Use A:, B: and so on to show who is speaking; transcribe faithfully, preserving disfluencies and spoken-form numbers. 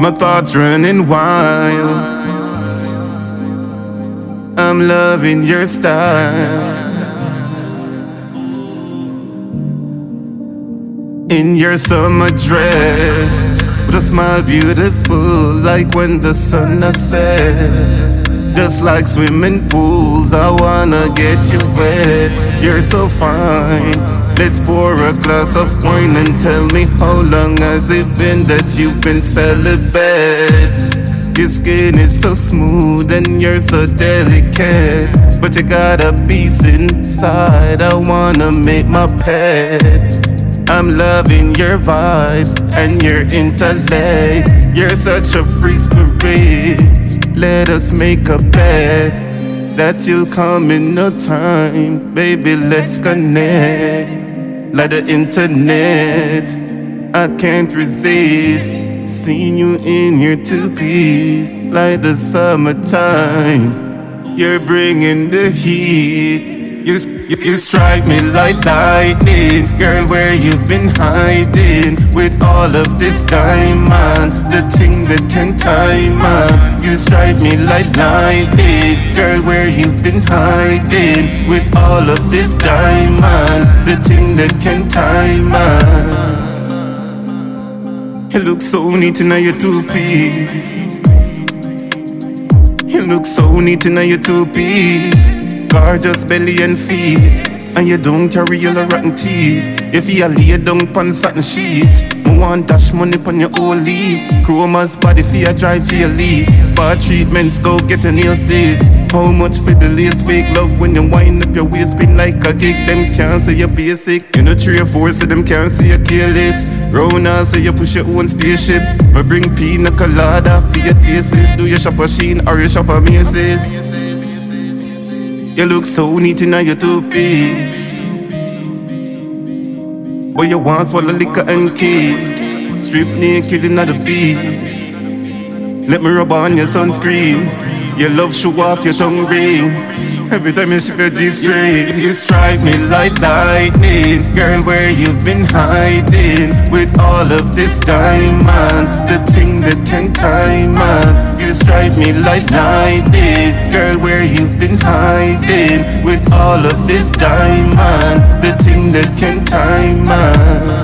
A: My thoughts running wild. I'm loving your style. In your summer dress, with a smile beautiful, like when the sun has set. Just like swimming pools, I wanna get you wet. You're so fine. Let's pour a glass of wine and tell me how long has it been that you've been celibate. Your skin is so smooth and you're so delicate, but you got a piece inside I wanna make my pet. I'm loving your vibes and your intellect. You're such a free spirit. Let us make a bet that you'll come in no time. Baby, let's connect like the internet. I can't resist seeing you in your two-piece like the summertime. You're bringing the heat. You, you, you strike me like lightning. Girl, where you've been hiding with all of this diamond, the thing that can tie man. You strike me like lightning. Girl, where you've been hiding with all of this diamond, the thing that can tie man. You look so neat in your two-piece. You look so neat in your two-piece. Gorgeous belly and feet, and you don't carry all the rotten teeth. If you lay down pon satin sheet, I want dash money pon your whole lead. Chroma's body for your drive for your lead. Bad treatments, go get your nails did. How much for the lace fake love when you wind up your waist spin like a gig? Them can't say you're basic. You know three or four, so them can't see you careless. Rona say you push your own spaceship. I bring pina colada for your taste it. Do you shop a Shein or you shop a Macy's? You look so neat in your two-piece, but you want swallow liquor and kiss. Strip naked in the beach. Let me rub on your sunscreen. Your love show off your tongue ring. Every time you shift your G-string, you strike me like lightning. Girl, where you've been hiding with all of this diamond, the thing that can tie man. You strike me like lightning. Girl, where you've been hiding with all of this diamond, the thing that can tie man.